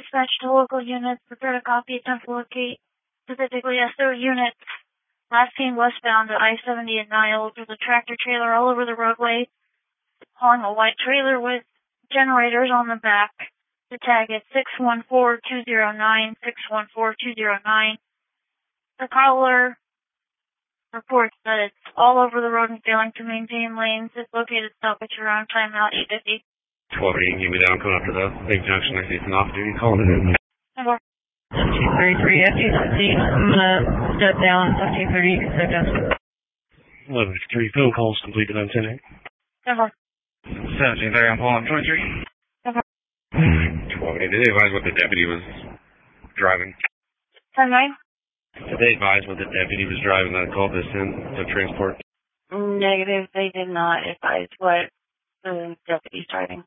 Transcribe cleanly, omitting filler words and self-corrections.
dispatch to local units. Prepare to copy, attempt to locate. Specifically, SO units. Last seen westbound at I-70 at Niles with a tractor trailer all over the roadway, hauling a white trailer with generators on the back. The tag is 614209, 614209. The caller reports that it's all over the road and failing to maintain lanes. It's located stoppage around timeout 850. 1280, give me down, coming up to the Lake Junction. I see it's an off-duty calling it. 1733, FT50. I'm gonna step down. 1730, step down. 1153, phone calls completed on 10-8. 1730, I'm pulling up 23. 1280, did they advise what the deputy was driving? 10-9. Did they advise what the deputy was driving that called this in to transport? Negative, they did not advise what the deputy's driving.